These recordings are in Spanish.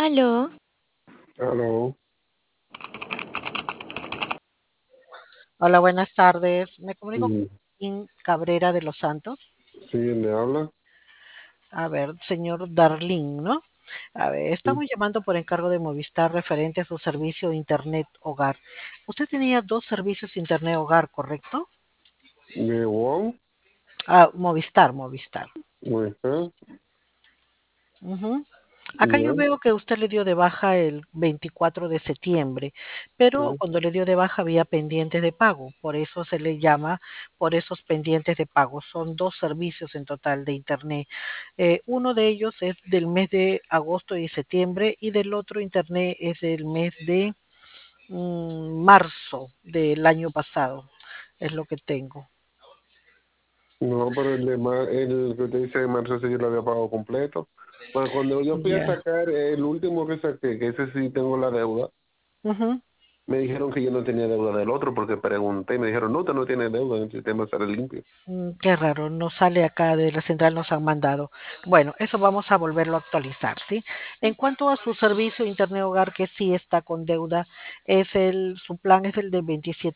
Aló, Aló, Hola, buenas tardes. Me comunico con sí, Joaquín Cabrera de los Santos. sí, ¿me habla? A ver, señor Darlín, ¿no? A ver, Sí. estamos llamando por encargo de Movistar referente a su servicio de Internet Hogar. Usted tenía dos servicios de Internet Hogar, ¿correcto? ¿De Wong? Ah, Movistar. Mujer, Ujú. Acá yo ya, veo que usted le dio de baja el 24 de septiembre, pero sí. cuando le dio de baja había pendientes de pago, por eso se le llama por esos pendientes de pago. Son dos servicios en total de Internet. Uno de ellos es del mes de agosto y septiembre y del otro Internet es del mes de marzo del año pasado. Es lo que tengo. No, pero el que usted dice de marzo sí yo lo había pagado completo. Bueno, cuando yo fui a Ya. sacar el último que saqué, que ese sí tengo la deuda, Ujú. me dijeron que yo no tenía deuda del otro porque pregunté y me dijeron, no, usted no tiene deuda, en el sistema sale limpio. Qué raro, no sale acá de la central, nos han mandado. Bueno, eso vamos a volverlo a actualizar, ¿sí? En cuanto a su servicio de Internet Hogar, que sí está con deuda, su plan es el de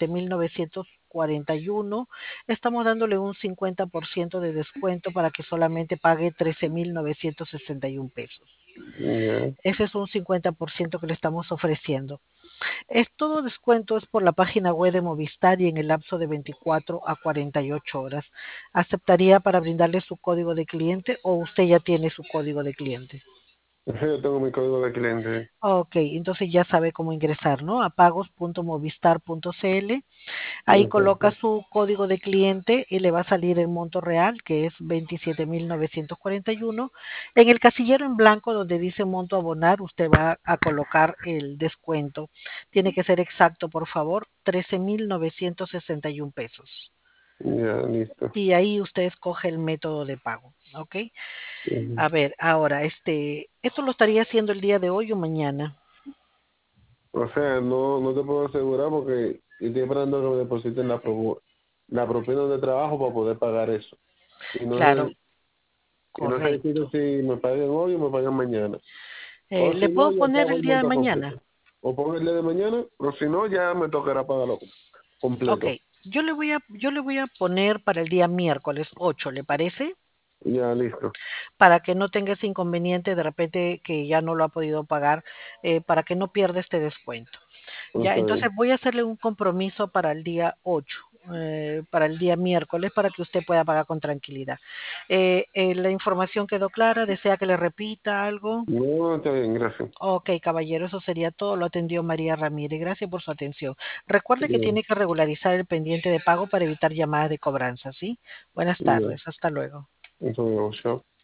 27.941. Estamos dándole un 50% de descuento para que solamente pague 13.961 pesos. Ya, Ese es un 50% que le estamos ofreciendo. Todo descuento es por la página web de Movistar y en el lapso de 24 a 48 horas. ¿Aceptaría para brindarle su código de cliente o usted ya tiene su código de cliente? yo tengo mi código de cliente. Ok, entonces ya sabe cómo ingresar, ¿no? A pagos.movistar.cl. Ahí coloca Exacto. su código de cliente y le va a salir el monto real, que es 27.941. En el casillero en blanco donde dice monto a abonar, usted va a colocar el descuento. Tiene que ser exacto, por favor, 13.961 pesos. Ya, listo. Y ahí usted escoge el método de pago, ¿ok? Ujú. A ver, ahora, ¿esto lo estaría haciendo el día de hoy o mañana? O sea, no te puedo asegurar porque estoy esperando que me depositen la propina de trabajo para poder pagar eso. Y no Claro, sé, y no sé decirte correcto. si me pagan hoy o me pagan mañana. O si ¿Le no, puedo ya poner pago el el día de monto mañana? completo. O pongo el día de mañana, o si no, ya me tocará pagarlo Ok, completo. yo le voy a poner para el día miércoles 8, ¿le parece? Ya, listo. Para que no tenga ese inconveniente de repente que ya no lo ha podido pagar, para que no pierda este descuento. Ya, Está entonces bien. voy a hacerle un compromiso para el día 8, para el día miércoles, para que usted pueda pagar con tranquilidad. La información quedó clara, desea que le repita algo. No, está bien, gracias. Ok, caballero, eso sería todo. Lo atendió María Ramírez. Gracias por su atención. Recuerde que Ya, tiene que regularizar el pendiente de pago para evitar llamadas de cobranza, ¿sí? Buenas ya, tardes. Hasta luego. eso me chao.